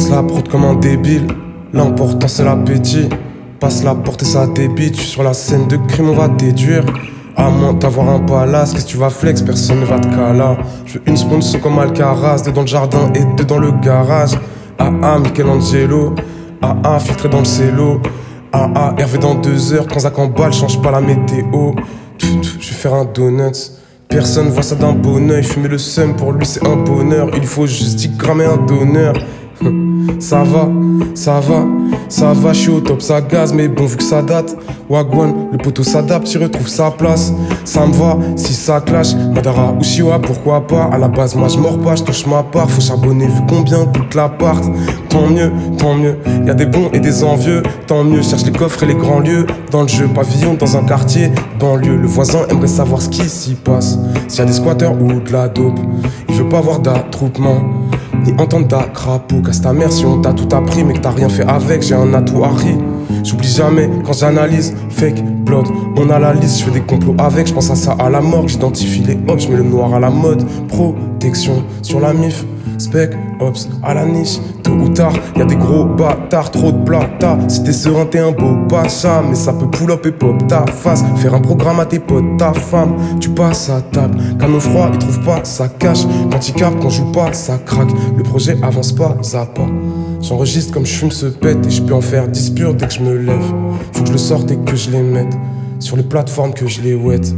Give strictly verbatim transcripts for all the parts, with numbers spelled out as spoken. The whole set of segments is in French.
Passe la prod comme un débile, l'important c'est l'appétit. Passe la porte et ça débite, je suis sur la scène de crime, on va déduire. À moins d'avoir un palace, qu'est-ce que tu vas flex, personne ne va te caler. Je veux une sponsor comme Alcaraz, deux dans le jardin et deux dans le garage. Ah ah, Michelangelo, ah ah, filtré dans le cello. Ah ah, Hervé dans deux heures, Transac en balle, change pas la météo. Tout, tout, je vais faire un donut. Personne voit ça d'un bon oeil, fumer le seum pour lui c'est un bonheur. Il faut juste dix grammes et un donneur. Ça va, ça va, ça va, je suis au top, ça gaz, mais bon vu que ça date. Wagwan, le poteau s'adapte, il retrouve sa place. Ça me va, si ça clash, Madara ou Shiwa, pourquoi pas. À la base, moi je mords pas, je touche ma part. Faut charbonner vu combien coûte l'appart. Tant mieux, tant mieux, y'a des bons et des envieux. Tant mieux, cherche les coffres et les grands lieux. Dans le jeu, pavillon dans un quartier, banlieue. Le voisin aimerait savoir ce qui s'y passe. S'il y a des squatteurs ou de la dope. Il veut pas voir d'attroupement ni entendre ta crapaud. Casse ta mère si on t'a tout appris mais que t'as rien fait avec. J'ai un atout Harry. J'oublie jamais quand j'analyse. Fake, blood, on a la liste. Je fais des complots avec, je pense à ça à la morgue. J'identifie les hops, je mets le noir à la mode. Protection sur la mif. Spec, ops, à la niche. Tôt ou tard, y'a des gros bâtards, trop de plata. Si t'es serein, t'es un beau pacha. Mais ça peut pull up et pop ta face. Faire un programme à tes potes, ta femme. Tu passes à table, canon froid, il trouve pas, ça cache. Quand il capte, qu'on joue pas, ça craque. Le projet avance pas, à pas. J'enregistre comme je fume ce pète. Et je peux en faire dix purs dès que je me lève. Faut que je le sorte et que je les mette sur les plateformes que je les ouette.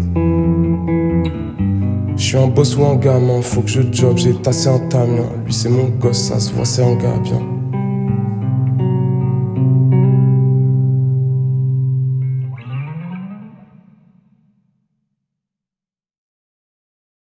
Je suis un boss ou un gamin, faut que je job, j'ai tassé un tamion. Lui c'est mon gosse, ça se voit, c'est un gars bien.